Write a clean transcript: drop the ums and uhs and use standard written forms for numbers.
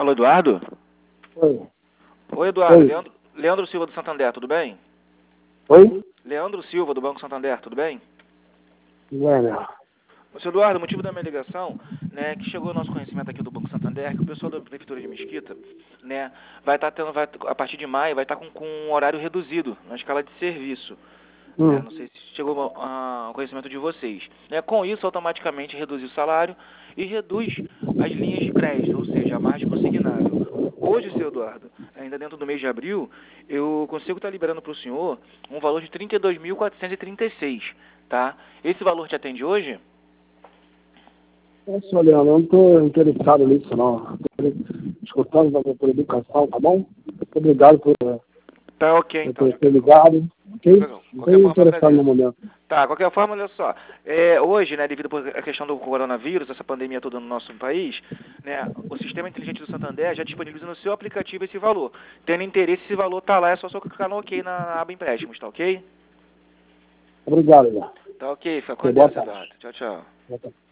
Alô, Eduardo? Oi. Oi, Eduardo. Oi. Leandro Silva do Santander, tudo bem? Oi? Leandro Silva do Banco Santander, tudo bem? Bueno. Seu Eduardo, o motivo da minha ligação, né, que chegou ao nosso conhecimento aqui do Banco Santander, que o pessoal da Prefeitura de Mesquita, né, a partir de maio, vai estar com um horário reduzido na escala de serviço. Né, não sei se chegou ao conhecimento de vocês. Né, com isso, automaticamente reduz o salário e reduz as linhas de crédito, ou seja, a margem consignável. Hoje, seu Eduardo, ainda dentro do mês de abril, eu consigo estar liberando para o senhor um valor de R$ 32.436, tá? Esse valor te atende hoje? Nossa, Leandro, eu não estou interessado nisso, não. Estou escutando por educação, tá bom? Muito obrigado por Tá ok, então. ter ligado, ok? Não Qualquer estou forma, eu interessado no agradeço. momento. Tá, qualquer forma, olha só. Hoje, né, devido à questão do coronavírus, essa pandemia toda no nosso país, né, o Sistema Inteligente do Santander já disponibiliza no seu aplicativo esse valor. Tendo interesse, esse valor tá lá, é só clicar no OK na aba empréstimos, tá ok? Obrigado, Leandro. Tá ok, fica com Boa Deus, tarde. Eduardo. Tchau, tchau. Boa tarde.